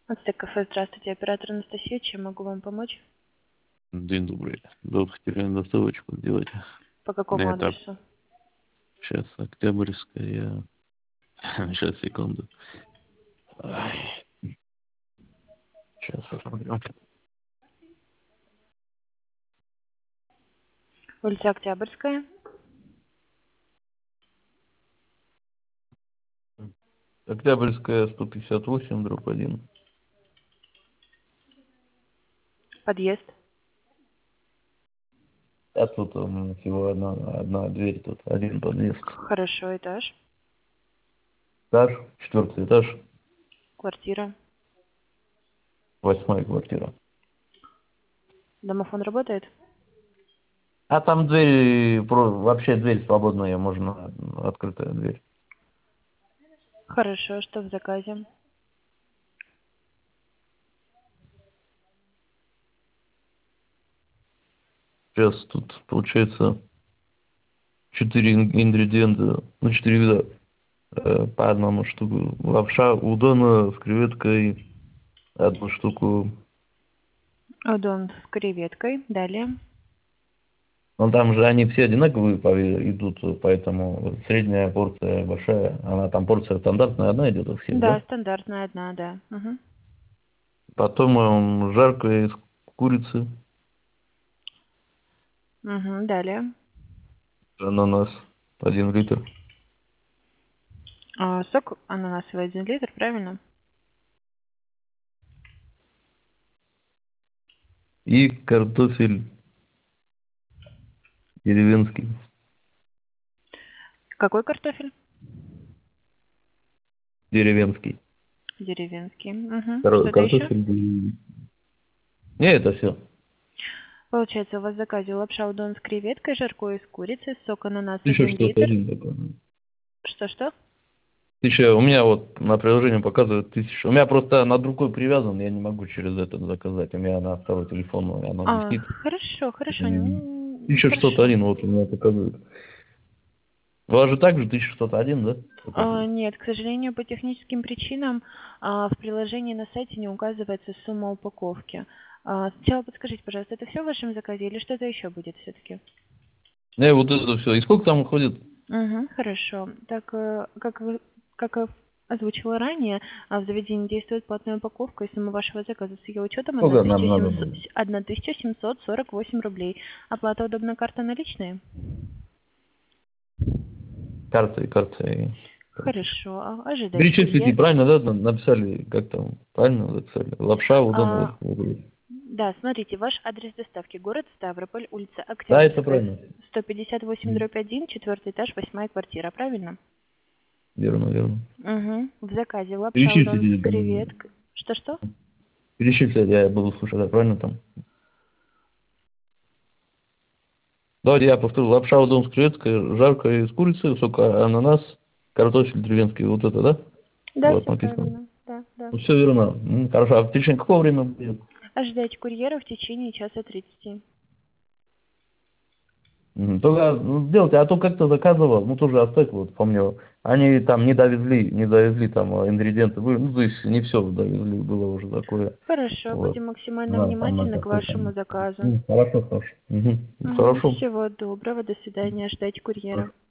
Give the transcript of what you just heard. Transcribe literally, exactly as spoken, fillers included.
Ацтек кафе, здравствуйте, оператор Анастасия, чем могу вам помочь? День добрый. Вот хотели доставочку сделать. По какому Это адресу? сейчас Октябрьская. Сейчас, секунду. Ай, сейчас посмотрим. Улица Октябрьская. Октябрьская, сто пятьдесят восемь, дробь один. Подъезд. А тут м, всего одна, одна дверь, тут один подъезд. Хорошо, этаж. Этаж, четвертый этаж, Квартира. восьмая квартира. Домофон работает? А там дверь, про- вообще дверь свободная, можно, открытая дверь. Хорошо, что в заказе? Сейчас тут получается четыре ингредиента, ну четыре вида. Э, по одному штуку. Лапша удона с креветкой, одну штуку. Удон с креветкой. Далее. Но там же они все одинаковые по- идут, поэтому средняя порция большая. Она там порция стандартная одна идет у всех, Да, да? стандартная одна, да. Угу. Потом эм, жаркое из курицы, Угу, далее. ананас, один литр. А, сок ананасовый один литр, правильно? И картофель деревенский. Какой картофель? Деревенский. Деревенский. Угу. Кар- Что-то еще? картофель деревенский. Не, это все. Получается, у вас в заказе лапша удон с креветкой, жаркое из курицы, сок ананас Еще один что-то литр. один такой. Что-что? Тысяча, у меня вот на приложении показывает тысяча. У меня просто над рукой привязан, я не могу через этот заказать. У меня на второй телефон оно А, висит. хорошо, хорошо. М, м, тысяча шестьсот Хорошо. один вот у меня показывает. У вас же также тысяча шестьсот один, да? А, Показывает. нет, к сожалению, по техническим причинам а, в приложении на сайте не указывается сумма упаковки. А, сначала подскажите, пожалуйста, это все в вашем заказе или что-то еще будет все-таки? Не, вот это все. И сколько там уходит? Угу, хорошо. Так, э, как, вы- как и озвучила ранее, а, в заведении действует платная упаковка, и сумма вашего заказа с ее учетом Сколько нам надо тысяча семьсот, было? тысяча семьсот сорок восемь рублей. Оплата удобна, карта наличные? Картой, картой. Карточка. Хорошо, а, ожидать Перечислите, курьер. правильно, да, на- написали, как там, правильно написали? Лапша, удон, А, вот, вот. Да, смотрите, ваш адрес доставки город Ставрополь, улица Да, это Октябрьская, правильно. сто пятьдесят восемь М, дробь один, четвертый этаж, восьмая квартира, правильно? Верно, верно. Угу. В заказе лапша удон с Перечислите там. креветкой. Что-что? Перечислить, я буду слушать, да, правильно там? Давайте я повторю. Лапша удон с креветкой, жаркое из курицы, сок ананас, картофель деревенский. Вот это, да? Да, Вот все написано. правильно. Да, да. Ну, все верно. М, Хорошо. А в течение какого времени будет? Ожидайте курьера в течение часа тридцати. М, Только ну, сделайте, а то как-то заказывал, ну тоже оставь, вот помню. Они там не довезли, не довезли там э, ингредиенты. Вы- Ну, то есть не все довезли, было уже такое. Хорошо, Вот. будем максимально А, там на внимательны к такой вашему там. заказу. М, Хорошо, хорошо. Мгм. Угу. Хорошо. Всего доброго, до свидания, ждать курьера.